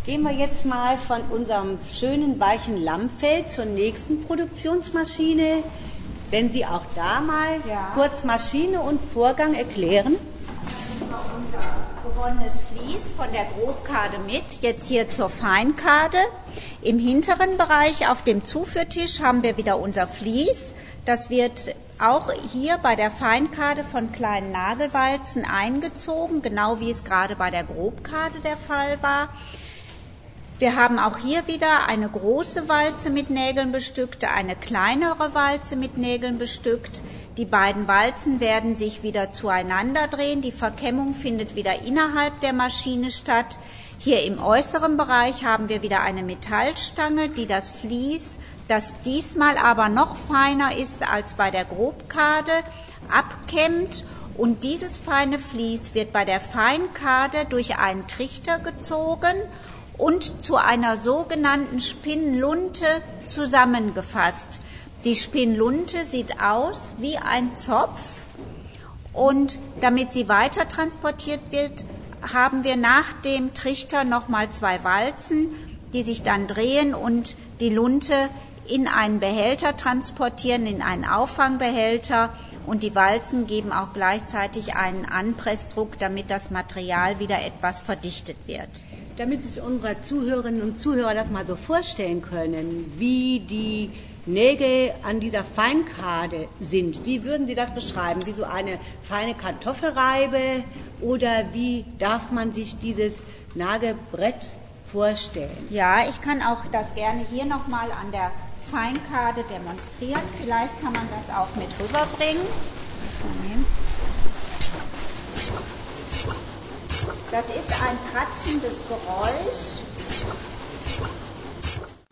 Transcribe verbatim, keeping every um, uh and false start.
Gehen wir jetzt mal von unserem schönen weichen Lammfell zur nächsten Produktionsmaschine. Wenn Sie auch da mal ja. kurz Maschine und Vorgang erklären. Unser gewonnenes Vlies von der Grobkade mit, jetzt hier zur Feinkade. Im hinteren Bereich auf dem Zuführtisch haben wir wieder unser Vlies. Das wird auch hier bei der Feinkade von kleinen Nagelwalzen eingezogen, genau wie es gerade bei der Grobkade der Fall war. Wir haben auch hier wieder eine große Walze mit Nägeln bestückt, eine kleinere Walze mit Nägeln bestückt. Die beiden Walzen werden sich wieder zueinander drehen. Die Verkämmung findet wieder innerhalb der Maschine statt. Hier im äußeren Bereich haben wir wieder eine Metallstange, die das Vlies, das diesmal aber noch feiner ist als bei der Grobkade, abkämmt. Und dieses feine Vlies wird bei der Feinkade durch einen Trichter gezogen und zu einer sogenannten Spinnlunte zusammengefasst. Die Spinnlunte sieht aus wie ein Zopf und damit sie weiter transportiert wird, haben wir nach dem Trichter nochmal zwei Walzen, die sich dann drehen und die Lunte in einen Behälter transportieren, in einen Auffangbehälter, und die Walzen geben auch gleichzeitig einen Anpressdruck, damit das Material wieder etwas verdichtet wird. Damit sich unsere Zuhörerinnen und Zuhörer das mal so vorstellen können, wie die Nägel an dieser Feinkade sind. Wie würden Sie das beschreiben? Wie so eine feine Kartoffelreibe, oder wie darf man sich dieses Nagelbrett vorstellen? Ja, ich kann auch das gerne hier nochmal an der Feinkade demonstrieren. Vielleicht kann man das auch mit rüberbringen. Das ist ein kratzendes Geräusch.